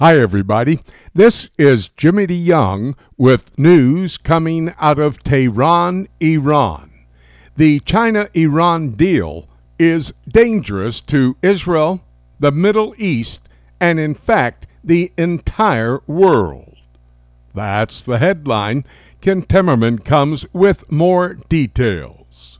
Hi, everybody. This is Jimmy DeYoung with news coming out of Tehran, Iran. The China-Iran deal is dangerous to Israel, the Middle East, and in fact, the entire world. That's the headline. Ken Timmerman comes with more details.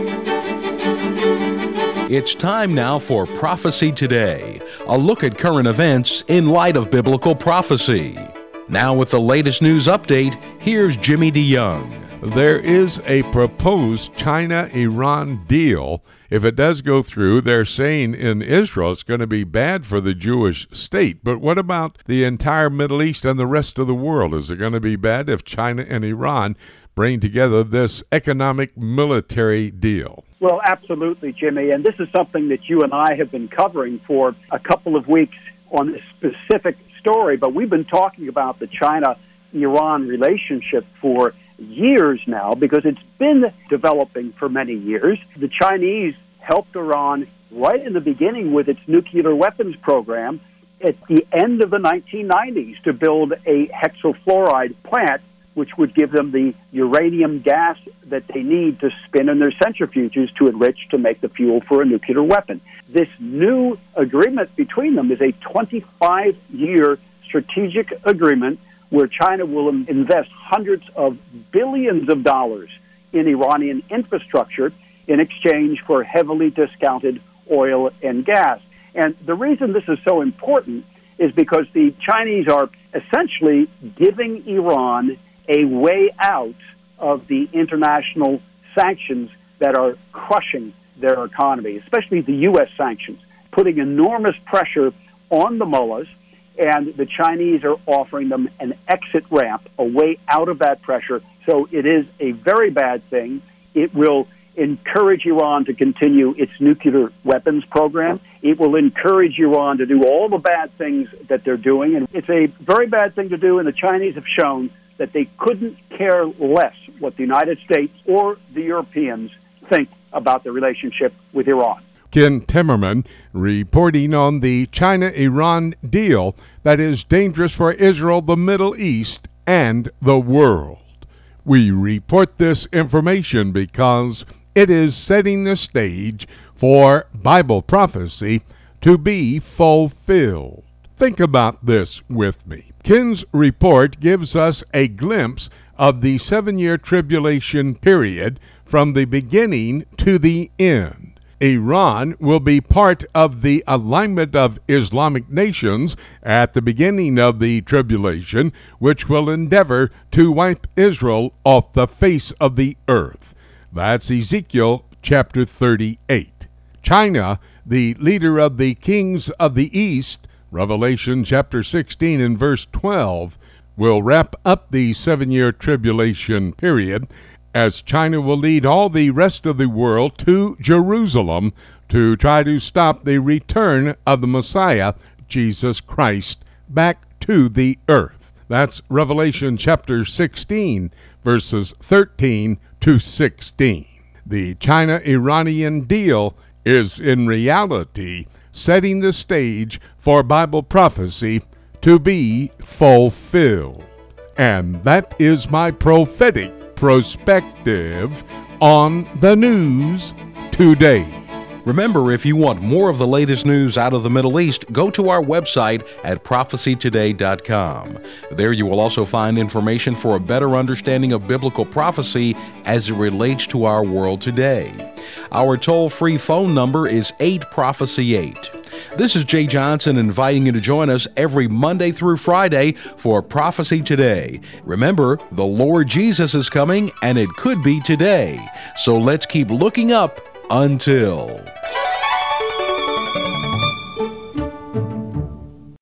It's time now for Prophecy Today, a look at current events in light of biblical prophecy. Now with the latest news update, here's Jimmy DeYoung. There is a proposed China-Iran deal. If it does go through, they're saying in Israel it's going to be bad for the Jewish state. But what about the entire Middle East and the rest of the world? Is it going to be bad if China and Iran bring together this economic military deal? Well, absolutely, Jimmy. And this is something that you and I have been covering for a couple of weeks on this specific story. But we've been talking about the China-Iran relationship for years now because it's been developing for many years. The Chinese helped Iran right in the beginning with its nuclear weapons program at the end of the 1990s to build a hexafluoride plant, which would give them the uranium gas that they need to spin in their centrifuges to enrich to make the fuel for a nuclear weapon. This new agreement between them is a 25-year strategic agreement where China will invest hundreds of billions of dollars in Iranian infrastructure in exchange for heavily discounted oil and gas. And the reason this is so important is because the Chinese are essentially giving Iran a way out of the international sanctions that are crushing their economy, especially the U.S. sanctions, putting enormous pressure on the mullahs, and the Chinese are offering them an exit ramp, a way out of that pressure. So it is a very bad thing. It will encourage Iran to continue its nuclear weapons program. It will encourage Iran to do all the bad things that they're doing. And it's a very bad thing to do, and the Chinese have shown that they couldn't care less what the United States or the Europeans think about the relationship with Iran. Ken Timmerman reporting on the China-Iran deal that is dangerous for Israel, the Middle East, and the world. We report this information because it is setting the stage for Bible prophecy to be fulfilled. Think about this with me. Ken's report gives us a glimpse of the 7-year tribulation period from the beginning to the end. Iran will be part of the alignment of Islamic nations at the beginning of the tribulation, which will endeavor to wipe Israel off the face of the earth. That's Ezekiel chapter 38. China, the leader of the kings of the East, Revelation chapter 16 and verse 12, will wrap up the 7-year tribulation period as China will lead all the rest of the world to Jerusalem to try to stop the return of the Messiah, Jesus Christ, back to the earth. That's Revelation chapter 16, verses 13 to 16. The China-Iranian deal is in reality setting the stage for Bible prophecy to be fulfilled. And that is my prophetic perspective on the news today. Remember, if you want more of the latest news out of the Middle East, go to our website at prophecytoday.com. There you will also find information for a better understanding of biblical prophecy as it relates to our world today. Our toll-free phone number is 8-PROPHECY-8. This is Jay Johnson inviting you to join us every Monday through Friday for Prophecy Today. Remember, the Lord Jesus is coming, and it could be today. So let's keep looking up until...